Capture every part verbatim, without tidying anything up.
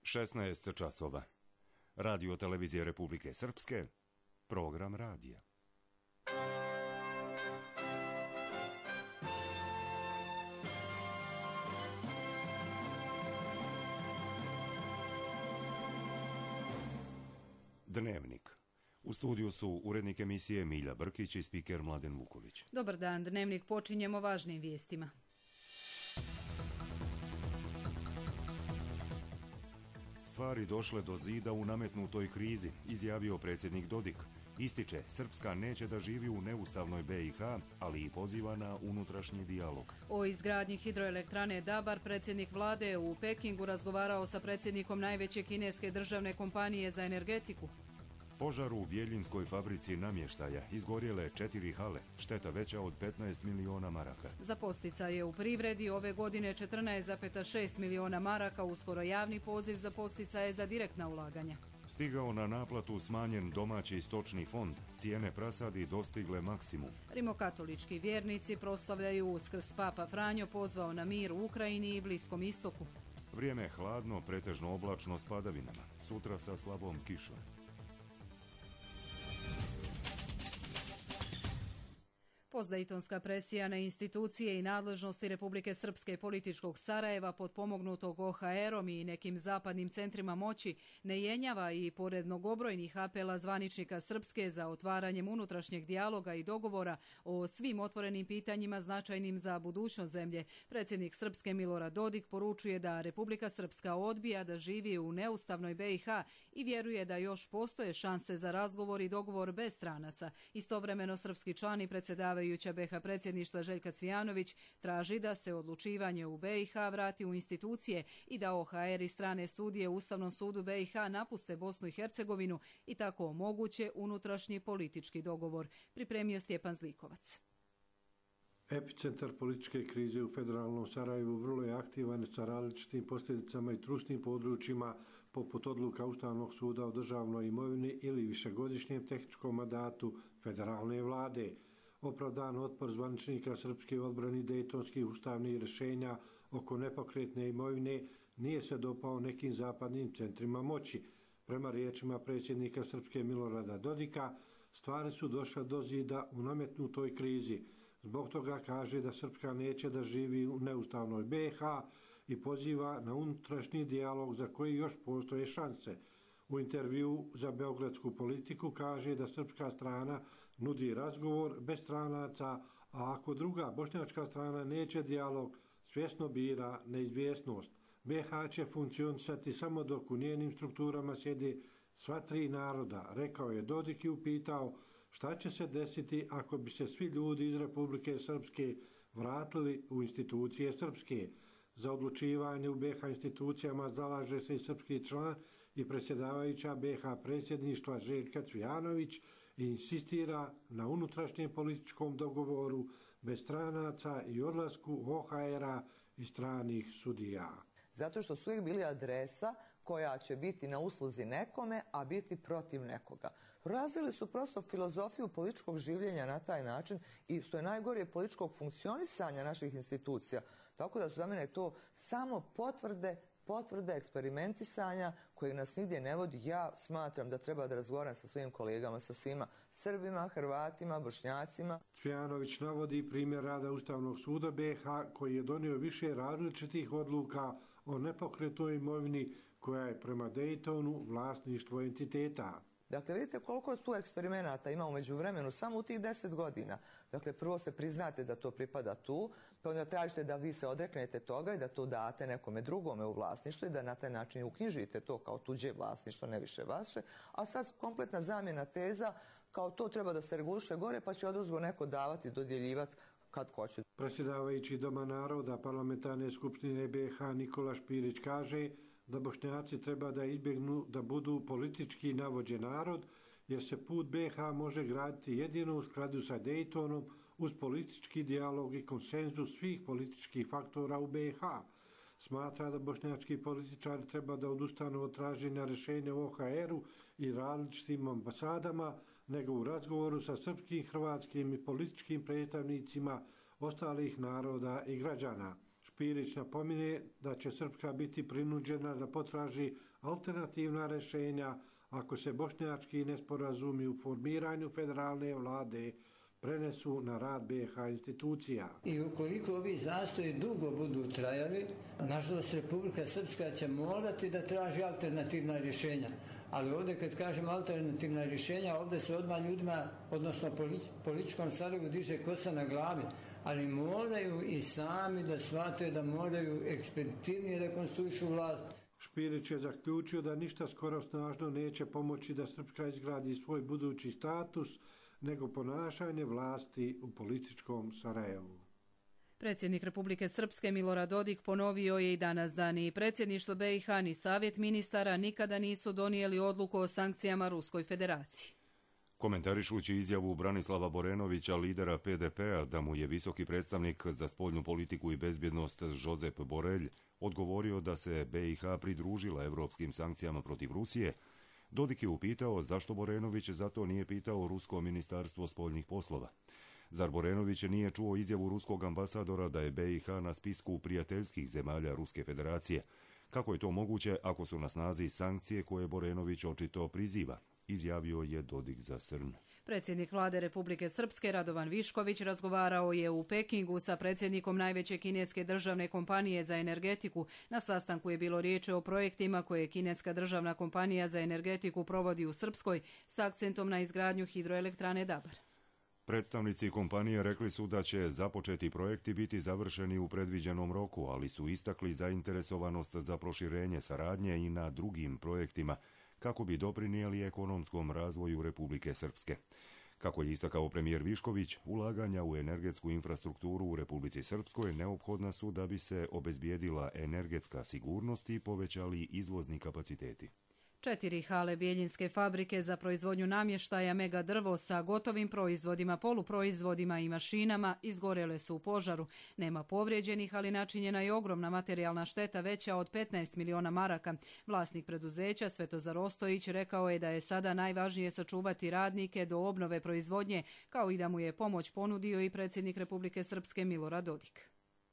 šesnaest časova. Radio televizije Republike Srpske, program radija. Dnevnik. U studiju su urednik emisije Milja Brkić i spiker Mladen Vuković. Dobar dan, Dnevnik počinjemo važnim vijestima. Stvari došle do zida u nametnutoj krizi, izjavio predsjednik Dodik. Ističe, Srpska neće da živi u neustavnoj B i H, ali i poziva na unutrašnji dijalog. O izgradnji hidroelektrane Dabar predsjednik vlade u Pekingu razgovarao sa predsjednikom najveće kineske državne kompanije za energetiku. Požar u Bjeljinskoj fabrici namještaja, izgorjele četiri hale, šteta veća od petnaest miliona maraka. Za posticaje u privredi ove godine četrnaest zarez šest miliona maraka, uskoro javni poziv za posticaje za direktna ulaganja. Stigao na naplatu smanjen domaći stočni fond, cijene prasadi dostigle maksimum. Rimokatolički vjernici proslavljaju Uskrs. Papa Franjo pozvao na mir u Ukrajini i Bliskom istoku. Vrijeme hladno, pretežno oblačno s padavinama, sutra sa slabom kišom. Postdejtonska presija na institucije i nadležnosti Republike Srpske političkog Sarajeva potpomognutog O H R-om i nekim zapadnim centrima moći ne jenjava i pored mnogobrojnih apela zvaničnika Srpske za otvaranjem unutrašnjeg dijaloga i dogovora o svim otvorenim pitanjima značajnim za budućnost zemlje. Predsjednik Srpske Milorad Dodik poručuje da Republika Srpska odbija da živi u neustavnoj B i H i vjeruje da još postoje šanse za razgovor i dogovor bez stranaca. Istovremeno srpski član i predsjedavajuća B H predsjedništva Željka Cvijanović traži da se odlučivanje u B i H vrati u institucije i da O H R i strane sudije u Ustavnom sudu B i H napuste Bosnu i Hercegovinu i tako omoguće unutrašnji politički dogovor, pripremio Stjepan Zlikovac. Epicentar političke krize u federalnom Sarajevu vrlo je aktivan sa različitim posljedicama i trusnim područjima poput odluka Ustavnog suda o državnoj imovini ili višegodišnjem tehničkom mandatu federalne vlade. Opravdan otpor zvaničnika Srpske odbrani dejtonskih ustavnih rješenja oko nepokretne imovine nije se dopao nekim zapadnim centrima moći. Prema riječima predsjednika Srpske Milorada Dodika, stvari su došle do zida u nametnutoj krizi. Zbog toga kaže da Srpska neće da živi u neustavnoj B i H i poziva na unutrašnji dijalog za koji još postoje šanse. U intervju za Beogradsku politiku kaže da srpska strana nudi razgovor bez stranaca, a ako druga bošnjačka strana neće dijalog, svjesno bira neizvjesnost. B i H će funkcionisati samo dok u njenim strukturama sjede sva tri naroda, rekao je Dodik i upitao šta će se desiti ako bi se svi ljudi iz Republike Srpske vratili u institucije Srpske. Za odlučivanje u B i H institucijama zalaže se i srpski član i predsjedavajuća B i H predsjedništva Željka Cvijanović i insistira na unutrašnjem političkom dogovoru bez stranaca i odlasku O H R-a i stranih sudija. Zato što su uvijek bili adresa koja će biti na usluzi nekome, a biti protiv nekoga. Razvili su prosto filozofiju političkog življenja na taj način i što je najgore političkog funkcionisanja naših institucija. Tako da su za mene to samo potvrde potvrde eksperimentisanja kojeg nas nigdje ne vodi. Ja smatram da treba da razgovaram sa svojim kolegama, sa svima Srbima, Hrvatima, Bošnjacima. Cvijanović navodi primjer rada Ustavnog suda B i H koji je donio više različitih odluka o nepokretnoj imovini koja je prema Dejtonu vlasništvo entiteta. Dakle, vidite koliko tu eksperimenata ima umeđu vremenu, samo u tih deset godina. Dakle, prvo se priznate da to pripada tu, pa onda tražite da vi se odreknete toga i da to date nekome drugome u vlasništvo i da na taj način uknjižite to kao tuđe vlasništvo, ne više vaše. A sad kompletna zamjena teza, kao to treba da se reguliše gore, pa će odozgo neko davati, dodjeljivati kad hoće. Predsjedavajući Doma naroda Parlamentarne skupštine B i H Nikola Špirić kaže da Bošnjaci treba da izbjegnu da budu politički navođen narod, jer se put B i H može graditi jedino u skladu sa Dejtonom uz politički dijalog i konsenzus svih političkih faktora u B i H. Smatra da bošnjački političari treba da odustanu od traženja rješenja u O H R-u i različitim ambasadama, nego u razgovoru sa srpskim, hrvatskim i političkim predstavnicima ostalih naroda i građana. Špirić napominje da će Srpska biti prinuđena da potraži alternativna rješenja ako se bošnjački nesporazumi u formiranju federalne vlade prenesu na rad B i H institucija. I ukoliko ovi zastoji dugo budu trajali, nažalost Republika Srpska će morati da traži alternativna rješenja. Ali ovdje kad kažemo alternativna rješenja, ovdje se odmah ljudima, odnosno političkom Sarajevu diže kosa na glavi, ali moraju i sami da shvate da moraju ekspeditivnije rekonstruišu vlast. Špirić je zaključio da ništa skoro snažno neće pomoći da Srpska izgradi svoj budući status, nego ponašanje vlasti u političkom Sarajevu. Predsjednik Republike Srpske Milorad Dodik ponovio je i danas da ni predsjedništvo B i H ni Savjet ministara nikada nisu donijeli odluku o sankcijama Ruskoj federaciji. Komentarišući izjavu Branislava Borenovića, lidera P D P-a, da mu je visoki predstavnik za spoljnu politiku i bezbjednost Josep Borelj odgovorio da se B i H pridružila evropskim sankcijama protiv Rusije, Dodik je upitao zašto Borenović zato nije pitao Rusko ministarstvo spoljnih poslova. Zar Borenović nije čuo izjavu ruskog ambasadora da je B i H na spisku prijateljskih zemalja Ruske federacije? Kako je to moguće ako su na snazi sankcije koje Borenović očito priziva? Izjavio je Dodik za Srn. Predsjednik vlade Republike Srpske Radovan Višković razgovarao je u Pekingu sa predsjednikom najveće kineske državne kompanije za energetiku. Na sastanku je bilo riječi o projektima koje kineska državna kompanija za energetiku provodi u Srpskoj s akcentom na izgradnju hidroelektrane Dabar. Predstavnici kompanije rekli su da će započeti projekti biti završeni u predviđenom roku, ali su istakli zainteresovanost za proširenje saradnje i na drugim projektima kako bi doprinijeli ekonomskom razvoju Republike Srpske. Kako je istakao premijer Višković, ulaganja u energetsku infrastrukturu u Republici Srpskoj neophodna su da bi se obezbijedila energetska sigurnost i povećali izvozni kapaciteti. Četiri hale bijeljinske fabrike za proizvodnju namještaja Mega Drvo sa gotovim proizvodima, poluproizvodima i mašinama izgorele su u požaru. Nema povrijeđenih, ali načinjena je ogromna materijalna šteta veća od petnaest miliona maraka. Vlasnik preduzeća Svetozar Ostojić rekao je da je sada najvažnije sačuvati radnike do obnove proizvodnje, kao i da mu je pomoć ponudio i predsjednik Republike Srpske Milorad Dodik.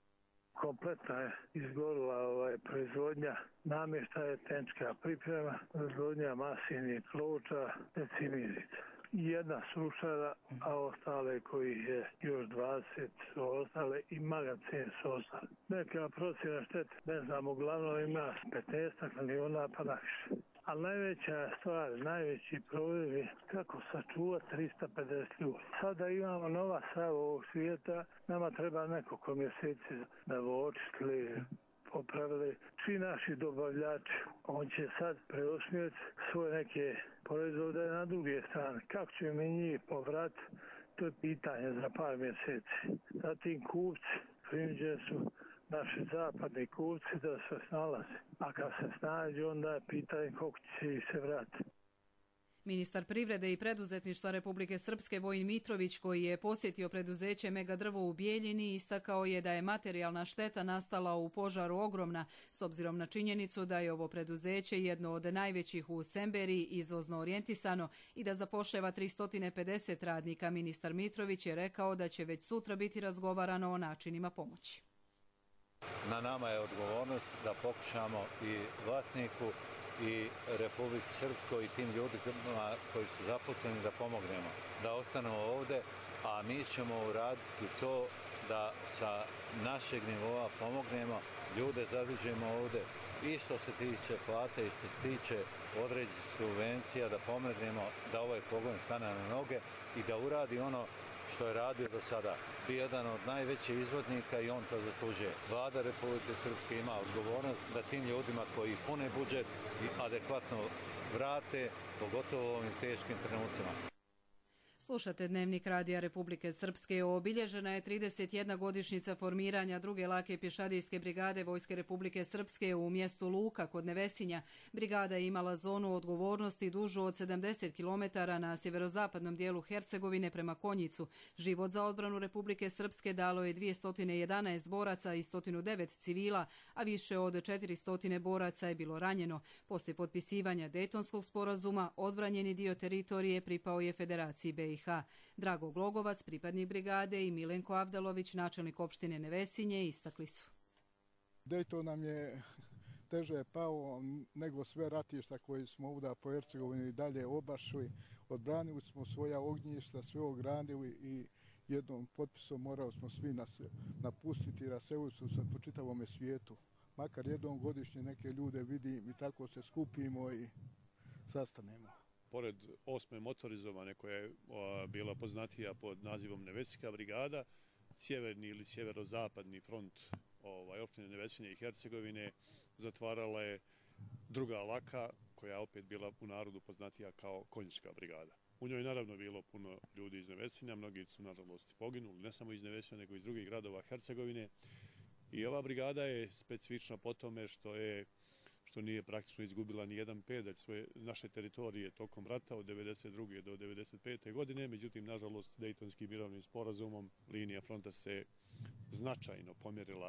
Kompletna je izgorila ovaj, proizvodnja namještaja, tenčka priprema, proizvodnja masivnih ploča, decimirica. Jedna sušara, a ostale koji je još dvadeset su ostale i magazine su ostale. Neka procjena štete, ne znam, uglavnom ima petnaest miliona pa najviše. Ali najveća stvar, najveći problem je kako sačuvati tristo pedeset ljudi. Sada imamo nova sava ovog svijeta, nama treba nekoliko mjeseci da bi očistili, popravili. Svi naši dobavljači, on će sad preusmjeriti svoje neke proizvode na druge strane. Kako će mi njih povratiti, to je pitanje za par mjeseci. Zatim kupci, prinuđeni su naši zapadni kupci da se snalaze. A kad se snađe, onda je pitanje koliko će ih se vratiti. Ministar privrede i preduzetništva Republike Srpske Vojin Mitrović, koji je posjetio preduzeće Mega Drvo u Bijeljini, istakao je da je materijalna šteta nastala u požaru ogromna, s obzirom na činjenicu da je ovo preduzeće jedno od najvećih u Semberiji, izvozno orijentisano i da zapošljava tristo pedeset radnika. Ministar Mitrović je rekao da će već sutra biti razgovarano o načinima pomoći. Na nama je odgovornost da pokušamo i vlasniku i Republici Srpskoj i tim ljudima koji su zaposleni da pomognemo, da ostanemo ovdje, a mi ćemo uraditi to da sa našeg nivoa pomognemo, ljude zadržimo ovdje i što se tiče plate i što se tiče određenih subvencija, da pomognemo da ovaj pogon stane na noge i da uradi ono što je radio do sada. Bio jedan od najvećih izvoznika i on to zaslužuje. Vlada Republike Srpske ima odgovornost da tim ljudima koji pune budžet i adekvatno vrate, pogotovo u ovim teškim trenucima. Slušate Dnevnik Radija Republike Srpske. Obilježena je trideset jedna godišnjica formiranja druge lake pješadijske brigade Vojske Republike Srpske u mjestu Luka kod Nevesinja. Brigada je imala zonu odgovornosti dužu od sedamdeset kilometara na sjeverozapadnom dijelu Hercegovine prema Konjicu. Život za odbranu Republike Srpske dalo je dvjesto jedanaest boraca i sto devet civila, a više od četiristo boraca je bilo ranjeno. Poslije potpisivanja Dejtonskog sporazuma, odbranjeni dio teritorije pripao je Federaciji B i H. Drago Glogovac, pripadnik brigade, i Milenko Avdalović, načelnik opštine Nevesinje, istakli su. Dayton nam je teže pao nego sve ratišta koji smo ovdje po Hercegovini dalje obašli. Odbranili smo svoja ognjišta, sve ogradili i jednom potpisom morali smo svi napustiti i raselili su se po čitavom svijetu. Makar jednom godišnje neke ljude vidim i tako se skupimo i sastanemo. Pored osme motorizovane koja je bila poznatija pod nazivom Nevesinska brigada, sjeverni ili sjeverozapadni front ovaj, opštine Nevesinje i Hercegovine zatvarala je druga laka koja je opet bila u narodu poznatija kao Konjička brigada. U njoj je naravno bilo puno ljudi iz Nevesinja, mnogi su nažalost poginuli, ne samo iz Nevesinja nego i iz drugih gradova Hercegovine. I ova brigada je specifična po tome što je što nije praktično izgubila ni jedan pedalj svoje naše teritorije tokom rata od devedeset druge do devedeset pete godine, međutim, nažalost, Dejtonskim mirovnim sporazumom linija fronta se značajno pomjerila.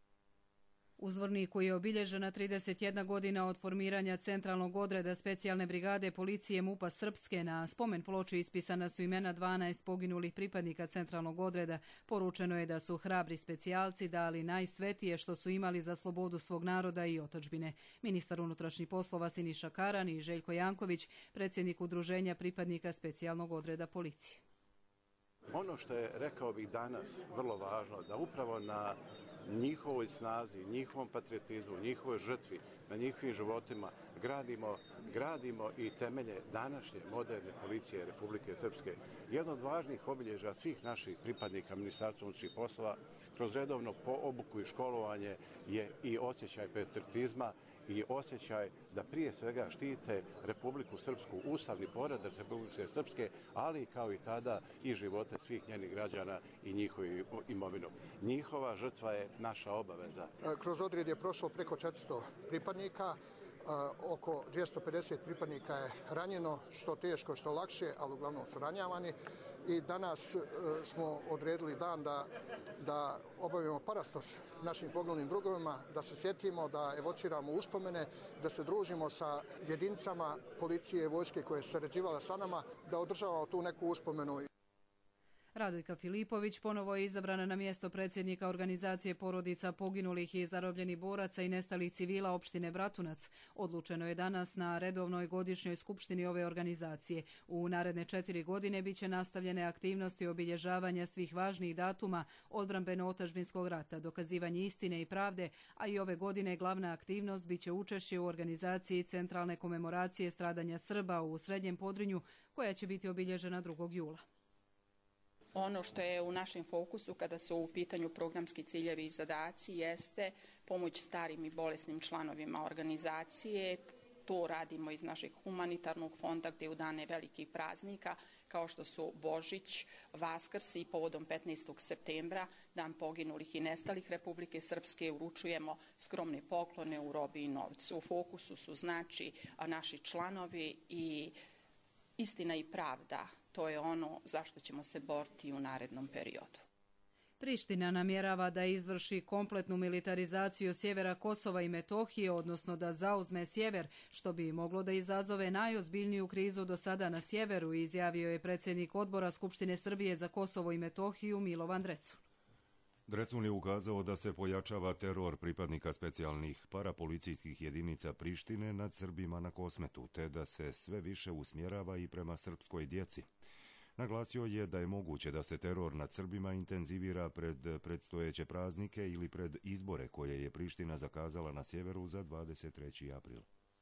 U Zvorniku je obilježena trideset jedna godina od formiranja centralnog odreda specijalne brigade policije MUP-a Srpske. Na spomen ploči ispisana su imena dvanaest poginulih pripadnika centralnog odreda. Poručeno je da su hrabri specijalci dali najsvetije što su imali za slobodu svog naroda i otadžbine. Ministar unutrašnjih poslova Siniša Karan i Željko Janković, predsjednik udruženja pripadnika specijalnog odreda policije. Ono što je, rekao bih danas, vrlo važno, da upravo na njihovoj snazi, njihovom patriotizmu, njihovoj žrtvi, na njihovim životima gradimo, gradimo i temelje današnje moderne policije Republike Srpske. Jedno od važnih obilježja svih naših pripadnika Ministarstva unutrašnjih poslova kroz redovno obuku i školovanje je i osjećaj patriotizma i osjećaj da prije svega štite Republiku Srpsku, ustavni poredak Republike Srpske, ali kao i tada i živote svih njenih građana i njihovu imovinu. Njihova žrtva je naša obaveza. Kroz odred je prošlo preko četiristo pripadnika, oko dvjesto pedeset pripadnika je ranjeno, što teško, što lakše, ali uglavnom su ranjavani. I danas smo odredili dan da, da obavimo parastos našim poginulnim drugovima, da se sjetimo, da evociramo uspomene, da se družimo sa jedinicama policije i vojske koje su sarađivale sa nama, da održavamo tu neku uspomenu. Radojka Filipović ponovo je izabrana na mjesto predsjednika organizacije porodica poginulih i zarobljenih boraca i nestalih civila opštine Bratunac. Odlučeno je danas na redovnoj godišnjoj skupštini ove organizacije. U naredne četiri godine biće nastavljene aktivnosti obilježavanja svih važnih datuma odbrambeno-otadžbinskog rata, dokazivanje istine i pravde, a i ove godine glavna aktivnost biće učešće u organizaciji centralne komemoracije stradanja Srba u Srednjem Podrinju, koja će biti obilježena drugog jula. Ono što je u našem fokusu kada su u pitanju programski ciljevi i zadaci jeste pomoć starim i bolesnim članovima organizacije. To radimo iz našeg humanitarnog fonda gdje u dane velikih praznika kao što su Božić, Vaskrs i povodom petnaestog septembra, dan poginulih i nestalih Republike Srpske, uručujemo skromne poklone u robi i novcu. U fokusu su znači naši članovi i istina i pravda. To je ono zašto ćemo se boriti u narednom periodu. Priština namjerava da izvrši kompletnu militarizaciju sjevera Kosova i Metohije, odnosno da zauzme sjever, što bi moglo da izazove najozbiljniju krizu do sada na sjeveru, izjavio je predsjednik odbora Skupštine Srbije za Kosovo i Metohiju Milovan Drecun. Drecun je ukazao da se pojačava teror pripadnika specijalnih parapolicijskih jedinica Prištine nad Srbima na Kosmetu, te da se sve više usmjerava i prema srpskoj djeci. Naglasio je da je moguće da se teror nad Srbima intenzivira pred predstojeće praznike ili pred izbore koje je Priština zakazala na sjeveru za dvadeset treći april.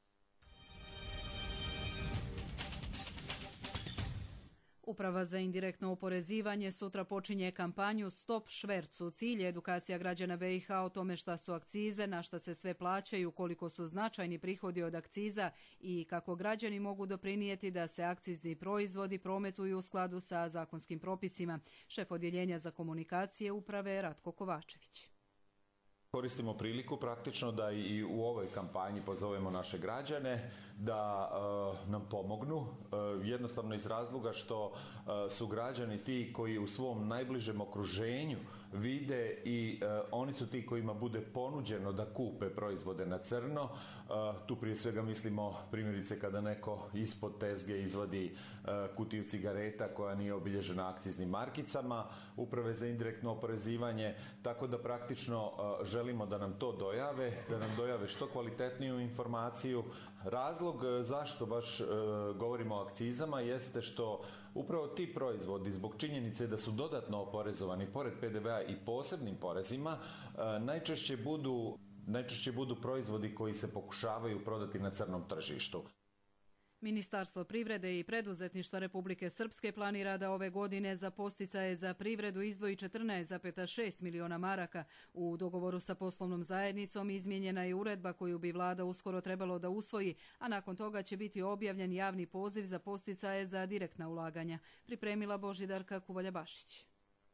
Uprava za indirektno oporezivanje sutra počinje kampanju Stop švercu. Cilj je edukacija građana B i H o tome šta su akcize, na šta se sve plaćaju, koliko su značajni prihodi od akciza i kako građani mogu doprinijeti da se akcizni proizvodi prometuju u skladu sa zakonskim propisima. Šef odjeljenja za komunikacije uprave Ratko Kovačević. Koristimo priliku praktično da i u ovoj kampanji pozovemo naše građane da uh, nam pomognu, uh, jednostavno iz razloga što uh, su građani ti koji u svom najbližem okruženju vide i e, oni su ti kojima bude ponuđeno da kupe proizvode na crno. E, tu prije svega mislimo primjerice kada neko ispod tezge izvadi e, kutiju cigareta koja nije obilježena akciznim markicama, uprave za indirektno oporezivanje, tako da praktično e, želimo da nam to dojave, da nam dojave što kvalitetniju informaciju. Razlog e, zašto baš e, govorimo o akcizama jeste što upravo ti proizvodi zbog činjenice da su dodatno oporezovani pored pe de ve a i posebnim porezima e, najčešće budu, najčešće budu proizvodi koji se pokušavaju prodati na crnom tržištu. Ministarstvo privrede i preduzetništva Republike Srpske planira da ove godine za podsticaje za privredu izdvoji četrnaest zarez šest miliona maraka. U dogovoru sa poslovnom zajednicom izmijenjena je uredba koju bi vlada uskoro trebalo da usvoji, a nakon toga će biti objavljen javni poziv za podsticaje za direktna ulaganja. Pripremila Božidarka Kuvalja-Bašić.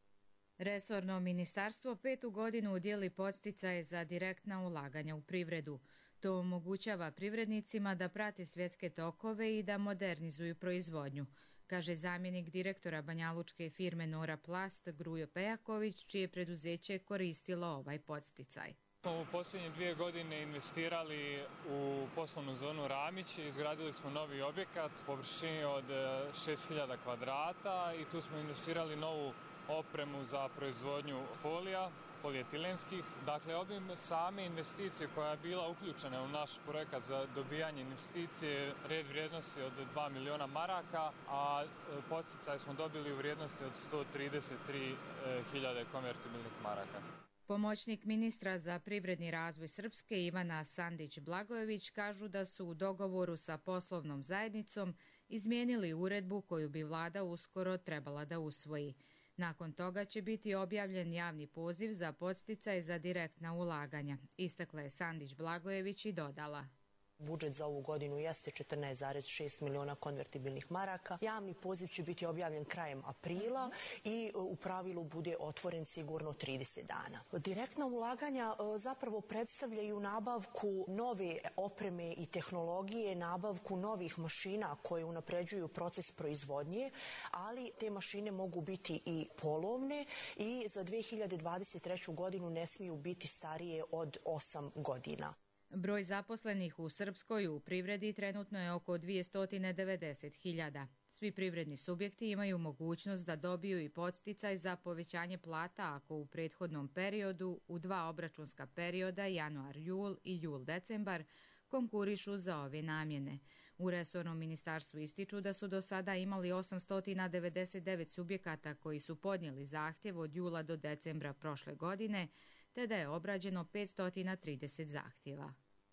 Resorno ministarstvo petu godinu udjeli podsticaje za direktna ulaganja u privredu. To omogućava privrednicima da prate svjetske tokove i da modernizuju proizvodnju, kaže zamjenik direktora banjalučke firme Nora Plast Grujo Pejaković, čije preduzeće koristilo ovaj podsticaj. U posljednje dvije godine investirali u poslovnu zonu Ramić i izgradili smo novi objekat u površini od šest hiljada kvadrata i tu smo investirali novu opremu za proizvodnju folija, polijetilenskih. Dakle, obim same investicije koja je bila uključena u naš projekat za dobijanje investicije red vrijednosti od dva miliona maraka, a podsticaj smo dobili u vrijednosti od sto trideset tri hiljade konvertibilnih maraka. Pomoćnik ministra za privredni razvoj Srpske Ivana Sandić-Blagojević kažu da su u dogovoru sa poslovnom zajednicom izmijenili uredbu koju bi vlada uskoro trebala da usvoji. Nakon toga će biti objavljen javni poziv za podsticaj za direktna ulaganja, istakla je Sandić-Blagojević i dodala. Budžet za ovu godinu jeste četrnaest zarez šest miliona konvertibilnih maraka. Javni poziv će biti objavljen krajem aprila i u pravilu bude otvoren sigurno trideset dana. Direktna ulaganja zapravo predstavljaju nabavku nove opreme i tehnologije, nabavku novih mašina koje unapređuju proces proizvodnje, ali te mašine mogu biti i polovne i za dve hiljade dvadeset treću godinu ne smiju biti starije od osam godina. Broj zaposlenih u Srpskoj u privredi trenutno je oko dvjesto devedeset hiljada. Svi privredni subjekti imaju mogućnost da dobiju i podsticaj za povećanje plata ako u prethodnom periodu u dva obračunska perioda januar-jul i jul-decembar konkurišu za ove namjene. U resornom ministarstvu ističu da su do sada imali osamsto devedeset devet subjekata koji su podnijeli zahtjev od jula do decembra prošle godine, te da je obrađeno petsto trideset zahtjeva.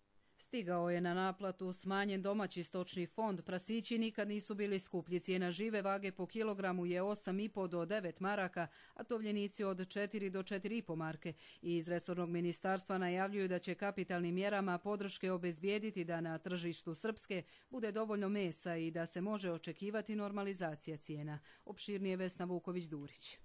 Stigao je na naplatu smanjen domaći stočni fond. Prasići nikad nisu bili skuplji. Cijena žive vage po kilogramu je osam i po do devet maraka, a tovljenici od četiri do četiri i po marke. I iz resornog ministarstva najavljuju da će kapitalnim mjerama podrške obezbijediti da na tržištu Srpske bude dovoljno mesa i da se može očekivati normalizacija cijena. Opširnije Vesna Vuković-Durić.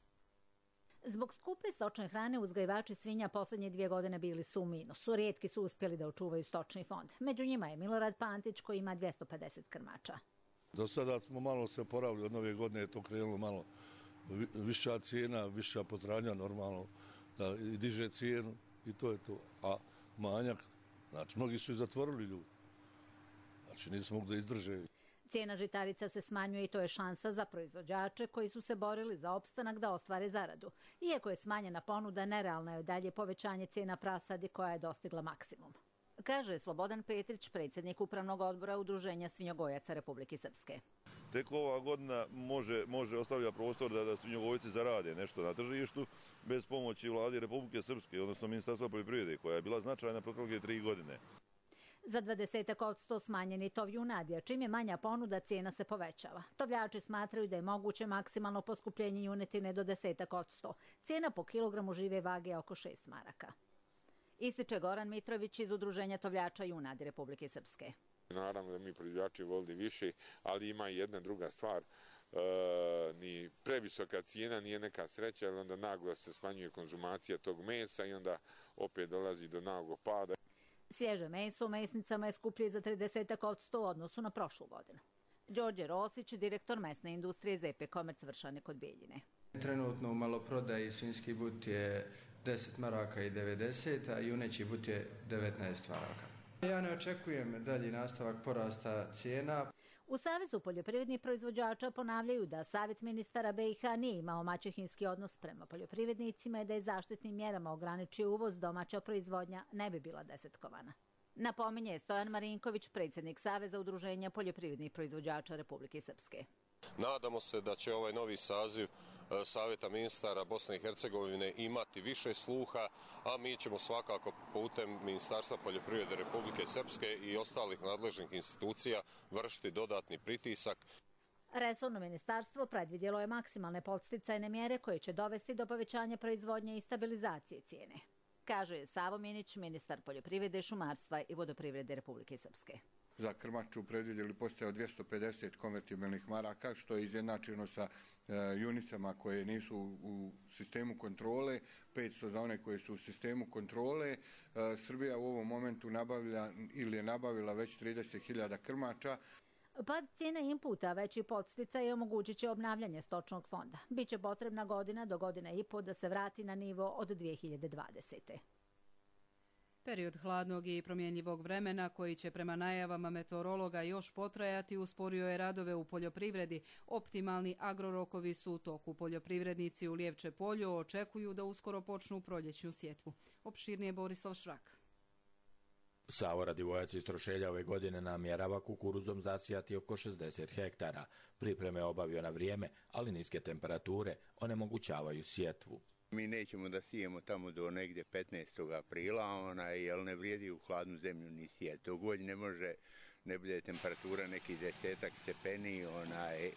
Zbog skupe stočne hrane uzgajivači svinja posljednje dvije godine bili su u minusu. Rijetki su uspjeli da očuvaju stočni fond. Među njima je Milorad Pantić koji ima dvjesto pedeset krmača. Do sada smo malo se oporavili, od nove godine je to krenulo malo viša cijena, viša potražnja normalno, da diže cijenu i to je to. A manjak, znači mnogi su i zatvorili ljudi, znači nisu mogli da izdrže. Cijena žitarica se smanjuje i to je šansa za proizvođače koji su se borili za opstanak da ostvare zaradu. Iako je smanjena ponuda, nerealno je dalje povećanje cijena prasadi koja je dostigla maksimum. Kaže Slobodan Petrić, predsjednik Upravnog odbora Udruženja svinjogojaca Republike Srpske. Tek ova godina može, može ostavlja prostor da, da svinjogojci zarade nešto na tržištu bez pomoći vlade Republike Srpske, odnosno Ministarstva poljoprivrede, koja je bila značajna protekle tri godine. Za dvadesetak odsto smanjeni tov junadija, čim je manja ponuda, cijena se povećava. Tovljači smatraju da je moguće maksimalno poskupljenje junetine do desetak odsto. Cijena po kilogramu žive vage je oko šest maraka. Ističe Goran Mitrović iz Udruženja tovljača junadi Republike Srpske. Naravno da mi proizvođači volili više, ali ima i jedna druga stvar. E, ni previsoka cijena nije neka sreća, jer onda naglo se smanjuje konzumacija tog mesa i onda opet dolazi do naglog pada. Svježe meso u mesnicama je skuplje za trideset odsto u odnosu na prošlu godinu. Đorđe Rosić, direktor mesne industrije Zepe Komerc Vršane kod Bijeljine. Trenutno u maloprodaji svinjski but je deset maraka i devedeset, a juneći but je devetnaest maraka. Ja ne očekujem dalji nastavak porasta cijena. U Savezu poljoprivrednih proizvođača ponavljaju da Savjet ministara B i H nije imao maćehinski odnos prema poljoprivrednicima i da je zaštitnim mjerama ograničio uvoz, domaća proizvodnja ne bi bila desetkovana. Napominje Stojan Marinković, predsjednik Saveza udruženja poljoprivrednih proizvođača Republike Srpske. Nadamo se da će ovaj novi saziv Savjeta ministara Bosne i Hercegovine imati više sluha, a mi ćemo svakako putem Ministarstva poljoprivrede Republike Srpske i ostalih nadležnih institucija vršiti dodatni pritisak. Resorno ministarstvo predvidjelo je maksimalne podsticajne mjere koje će dovesti do povećanja proizvodnje i stabilizacije cijene, kaže Savo Minić, ministar poljoprivrede, šumarstva i vodoprivrede Republike Srpske. Za krmaču predvidjeli postaje od dvjesto pedeset konvertibilnih maraka, što je izjednačeno sa e, junicama koje nisu u, u sistemu kontrole, petsto za one koje su u sistemu kontrole. E, Srbija u ovom momentu nabavlja ili je nabavila već trideset hiljada krmača. Pad cijene inputa, veći podsticaj i omogućit će obnavljanje stočnog fonda. Biće potrebna godina do godine i po da se vrati na nivo od dvije hiljade dvadesete. Period hladnog i promjenjivog vremena, koji će prema najavama meteorologa još potrajati, usporio je radove u poljoprivredi. Optimalni agrorokovi su u toku. Poljoprivrednici u Lijevče polju očekuju da uskoro počnu proljećnu sjetvu. Opširnije Borislav Šrak. Savo Radivojac iz Trošelja ove godine namjerava kukuruzom zasijati oko šezdeset hektara. Pripreme obavio na vrijeme, ali niske temperature onemogućavaju sjetvu. Mi nećemo da sijemo tamo do negdje petnaestog aprila, onaj, jer ne vrijedi u hladnu zemlju ni sijet. Dok god ne može, ne bude temperatura neki desetak stepeni, onaj,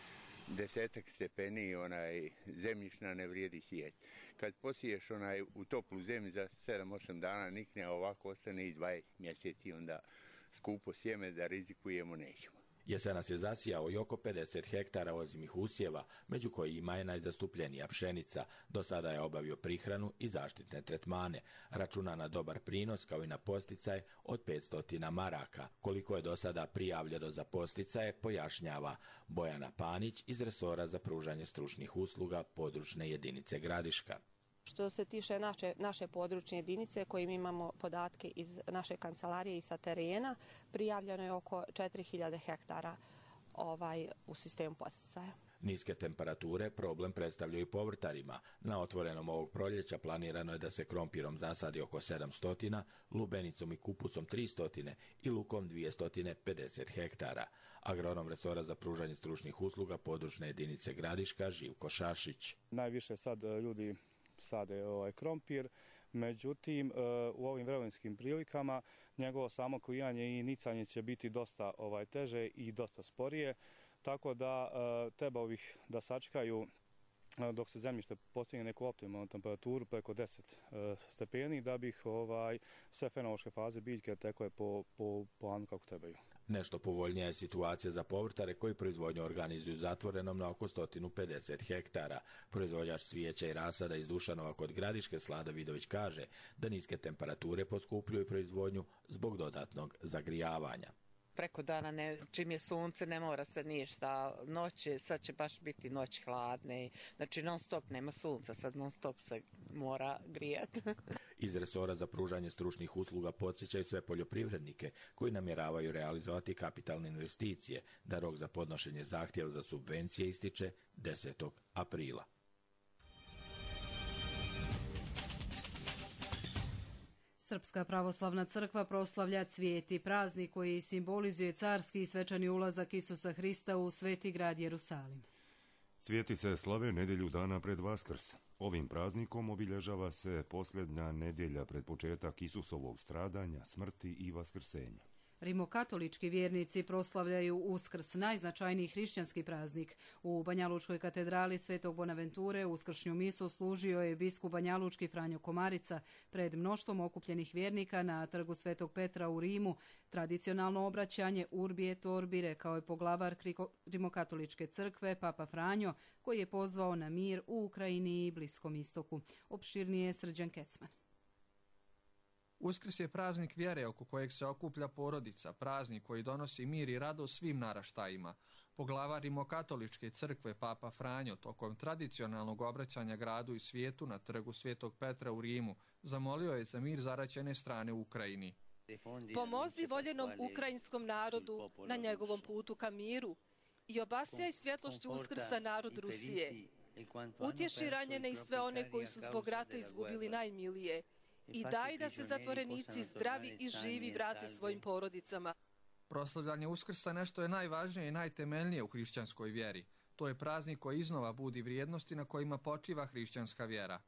desetak stepeni, onaj, zemljišna ne vrijedi sijet. Kad posiješ onaj, u toplu zemlju za sedam osam dana nikne, a ovako ostane i dvadeset mjeseci, onda skupo sjeme da rizikujemo nećemo. Jesenas je zasijao i oko pedeset hektara ozimih usjeva, među kojima je najzastupljenija pšenica. Do sada je obavio prihranu i zaštitne tretmane. Računa na dobar prinos kao i na posticaj od petsto maraka. Koliko je do sada prijavljeno za posticaje, pojašnjava Bojana Panić iz resora za pružanje stručnih usluga područne jedinice Gradiška. Što se tiče naše, naše područne jedinice, kojim imamo podatke iz naše kancelarije i sa terena, prijavljeno je oko četiri hiljade hektara ovaj, u sistemu posticaja. Niske temperature problem predstavljaju i povrtarima. Na otvorenom ovog proljeća planirano je da se krompirom zasadi oko sedamsto, lubenicom i kupusom tristo i lukom dvjesto pedeset hektara. Agronom resora za pružanje stručnih usluga područne jedinice Gradiška Živko Šašić. Najviše sad ljudi sade ovaj krompir, međutim u ovim vremenskim prilikama njegovo samo klijanje i nicanje će biti dosta ovaj teže i dosta sporije, tako da treba ovih da sačekaju dok se zemljište postigne neku optimalnu temperaturu preko deset stepeni, da bi ovaj sve fenološke faze biljke tekle po, po planu kako trebaju. Nešto povoljnija je situacija za povrtare koji proizvodnju organizuju zatvorenom na oko sto pedeset hektara. Proizvođač cvijeća i rasada iz Dušanova kod Gradiške Slada Vidović kaže da niske temperature poskupljuju proizvodnju zbog dodatnog zagrijavanja. Preko dana, ne, čim je sunce, ne mora se ništa. Noći, sad će baš biti noći hladne. Znači non stop nema sunca, sad non stop se mora grijati. Iz resora za pružanje stručnih usluga podsjećaju sve poljoprivrednike koji namjeravaju realizovati kapitalne investicije, da rok za podnošenje zahtjeva za subvencije ističe desetog aprila. Srpska pravoslavna crkva proslavlja Cvijeti, praznik koji simbolizuje carski i svečani ulazak Isusa Hrista u sveti grad Jerusalim. Cvijeti se slave nedjelju dana pred Vaskrs. Ovim praznikom obilježava se posljednja nedjelja pred početak Isusovog stradanja, smrti i vaskrsenja. Rimokatolički vjernici proslavljaju Uskrs, najznačajniji hrišćanski praznik. U Banjalučkoj katedrali Svetog Bonaventure uskršnju misu služio je biskup banjalučki Franjo Komarica pred mnoštvom okupljenih vjernika na trgu Svetog Petra u Rimu. Tradicionalno obraćanje Urbi et Orbi rekao je poglavar Rimokatoličke crkve Papa Franjo, koji je pozvao na mir u Ukrajini i Bliskom istoku. Opširnije Srđan Kecman. Uskrs je praznik vjere oko kojeg se okuplja porodica, praznik koji donosi mir i radost svim naraštajima. Poglavar Rimokatoličke crkve Papa Franjo tokom tradicionalnog obraćanja gradu i svijetu na trgu Svetog Petra u Rimu zamolio je za mir zaraćene strane u Ukrajini. Pomozi voljenom ukrajinskom narodu na njegovom putu ka miru i obasjaj svjetlošću Uskrsa narod Rusije. Utješi ranjene i sve one koji su zbog rata izgubili najmilije i daj da se zatvorenici zdravi i živi vrate svojim porodicama. Proslavljanje Uskrsa nešto je najvažnije i najtemeljnije u hrišćanskoj vjeri. To je praznik koji iznova budi vrijednosti na kojima počiva hrišćanska vjera.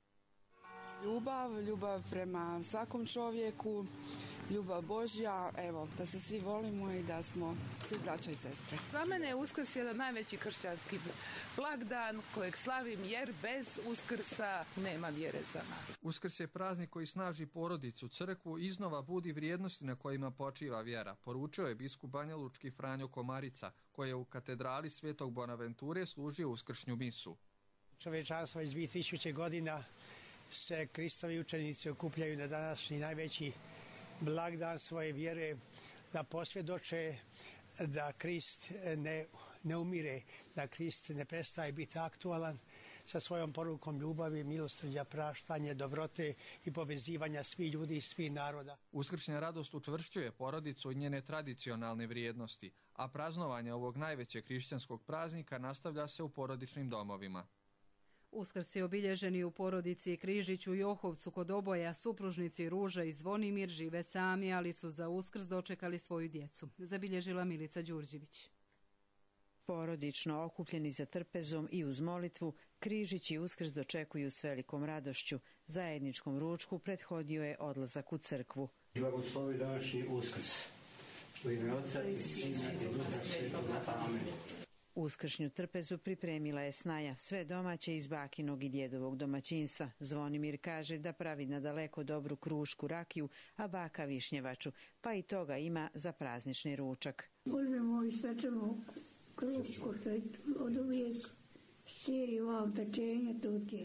Ljubav, ljubav prema svakom čovjeku, ljubav Božja, evo, da se svi volimo i da smo svi braća i sestre. Za mene je Uskrs jedan najveći kršćanski blagdan kojeg slavim jer bez Uskrsa nema vjere za nas. Uskrs je praznik koji snaži porodicu, crkvu i iznova budi vrijednosti na kojima počiva vjera, poručio je biskup banjalučki Franjo Komarica, koji je u katedrali Svetog Bonaventure služio uskršnju misu. Čovječanstvo iz dvije tisuće godina se Kristovi učenici okupljaju na današnji najveći blagdan svoje vjere, da posvjedoče da Krist ne, ne umire, da Krist ne prestaje biti aktualan sa svojom porukom ljubavi, milosrđa, praštanje, dobrote i povezivanja svih ljudi i svih naroda. Uskršnja radost učvršćuje porodicu i njene tradicionalne vrijednosti, a praznovanje ovog najvećeg hrišćanskog praznika nastavlja se u porodičnim domovima. Uskrs je obilježen i u porodici Križić u Johovcu kod oboja. Supružnici Ruža i Zvonimir žive sami, ali su za Uskrs dočekali svoju djecu. Zabilježila Milica Đurđević. Porodično okupljeni za trpezom i uz molitvu, Križić i Uskrs dočekuju s velikom radošću. Zajedničkom ručku prethodio je odlazak u crkvu. Blagoslovi današnji Uskrs. U ime Otca i Sina i Duha Svetoga. Amen. Uskršnju trpezu pripremila je snaja, sve domaće iz bakinog i djedovog domaćinstva. Zvonimir kaže da pravi nadaleko dobru krušku rakiju, a baka višnjevaču, pa i toga ima za praznični ručak. Uzmemo i svečemo krušku, što je od uvijek sir i vam pečenje, to ti je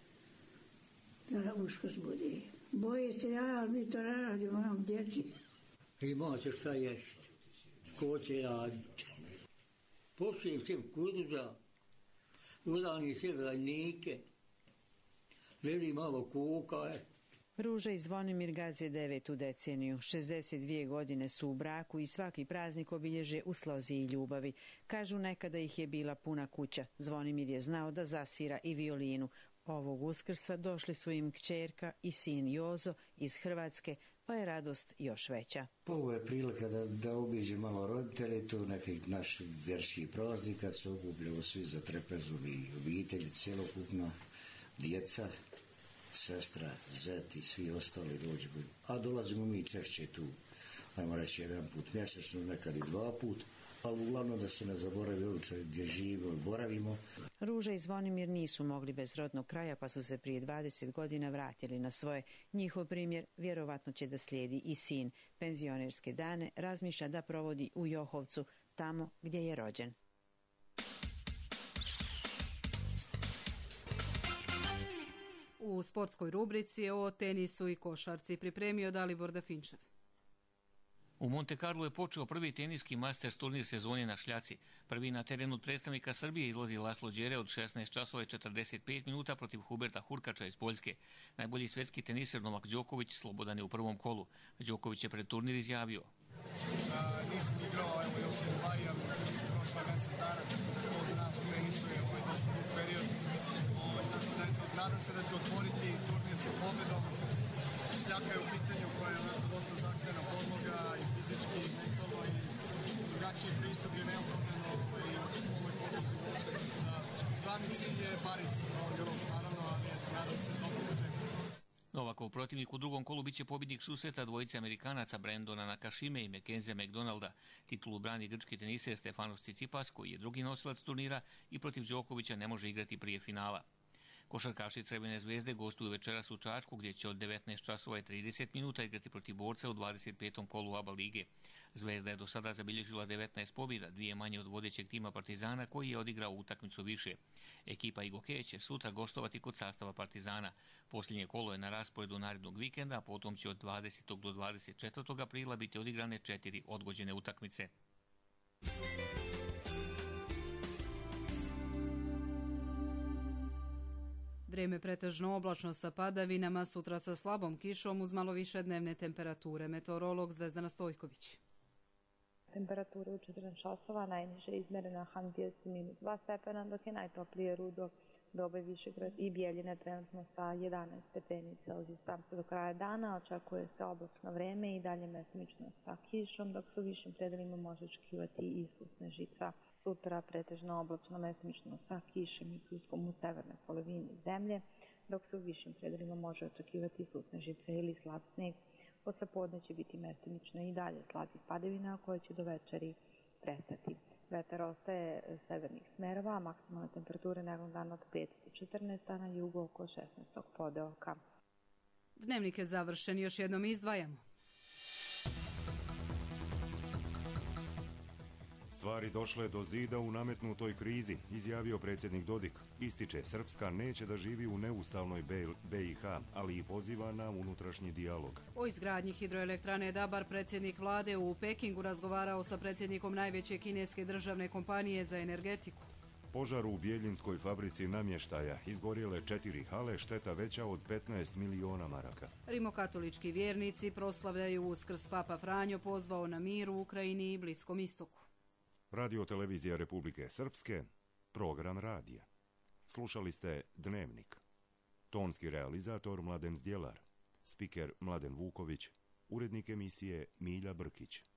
da Uskrs bude. Boje se ja, ali mi to radimo, nam djeci. Ima će šta ješti, ko će raditi. Poslije sve kuruza, udani sve vranike, želi malo kuka. Ruža i Zvonimir gaze devetu deceniju. šezdeset dvije godine su u braku i svaki praznik obilježe u slozi i ljubavi. Kažu, nekada ih je bila puna kuća. Zvonimir je znao da zasvira i violinu. Ovog Uskrsa došli su im kćerka i sin Jozo iz Hrvatske, pa je radost još veća. Ovo je prilika da, da obiđe malo roditelji, to neki naš vjerski praznik, kad se okupljaju svi za trpezu i obitelji, celokupna djeca, sestra, zet i svi ostali dođu. A dolazimo mi češće tu, ajmo reći jedan put mjesečno, nekad i dva put, ali uglavnom da se ne zaboravi uličaj gdje živimo i boravimo. Ruža i Zvonimir nisu mogli bez rodnog kraja, pa su se prije dvadeset godina vratili na svoje. Njihov primjer vjerovatno će da slijedi i sin. Penzionerske dane razmišlja da provodi u Johovcu, tamo gdje je rođen. U sportskoj rubrici o tenisu i košarci pripremio Dalibor Dafinčev. U Monte Carlo je počeo prvi teniski Masters turnir sezone na šljaci. Prvi na terenu od predstavnika Srbije izlazi Laslo Đere od šesnaest časova i četrdeset pet minuta protiv Huberta Hurkača iz Poljske. Najbolji svetski teniser Novak Đoković slobodan je u prvom kolu. Đoković je pred turnir izjavio: Uh, nisam igrao, evo još u Dubaji, ali nisam prošla mjesec dana, to za nas u tenisu je ovaj dosta dug period. Ovaj, tako da, nadam se da ću otvoriti turnir sa pobjedom. Šljaka je u pitanju koja je onako dosta zahtjevna podloga i fizički, i mentalno i drugačiji pristup je neophodan ovaj, u ovoj podlozi uopšte. Glavni cilj je Paris, Roland Garros naravno, ali eto, nadam se dobro početak. Novakov protivnik u drugom kolu biće pobjednik susreta dvojice Amerikanaca Brandona Nakashime i Mackenzie McDonalda. Titulu brani grčki teniser Stefanos Tsitsipas, koji je drugi nosilac turnira i protiv Đokovića ne može igrati prije finala. Košarkaši Crvene zvezde gostuju večeras u Čačku, gdje će od devetnaest časova i trideset minuta igrati protiv borca u dvadeset petom kolu A B A lige. Zvezda je do sada zabilježila devetnaest pobjeda, dvije manje od vodećeg tima Partizana, koji je odigrao utakmicu više. Ekipa Igoke će sutra gostovati kod sastava Partizana. Posljednje kolo je na rasporedu narednog vikenda, a potom će od dvadesetog do dvadeset četvrtog aprila biti odigrane četiri odgođene utakmice. Vrijeme pretežno oblačno sa padavinama, sutra sa slabom kišom uz malo više dnevne temperature. Meteorolog Zvezdana Stojković. Temperatura u četrnaest časova, najniže izmerena Hantijevci minus dva stepena, dok je najtoplije Rudo, Dobe, Višegrad i Bijeljina trenutno sa jedanaest stepeni Celzijusa. Do kraja dana očekuje se oblačno vreme i dalje mestimično sa kišom, dok se u višim predelima može očekivati i susnežica. Sutra pretežno oblačno mestimično sa kišom i pljuskom u severnoj polovini zemlje, dok se u višim predelima može očekivati susnežice ili slab sneg. Posle podne će biti mestimično i dalje slabih padavina koje će do večeri prestati. Vetar ostaje severnih smerova, a maksimalne temperature narednog dana od pet do četrnaest, a na jugu oko šesnaest podeoka. Dnevnik je završen, još jednom izdvajamo. Stvari došle do zida u nametnutoj krizi, izjavio predsjednik Dodik. Ističe, Srpska neće da živi u neustavnoj B i H, ali i poziva na unutrašnji dijalog. O izgradnji hidroelektrane Dabar predsjednik vlade u Pekingu razgovarao sa predsjednikom najveće kineske državne kompanije za energetiku. Požar u Bijeljinskoj fabrici namještaja, izgorjele četiri hale, šteta veća od petnaest miliona maraka. Rimokatolički vjernici proslavljaju Uskrs. Papa Franjo pozvao na mir u Ukrajini i Bliskom istoku. Radio televizija Republike Srpske, program radija. Slušali ste Dnevnik. Tonski realizator Mladen Zdjelar, spiker Mladen Vuković, urednik emisije Milja Brkić.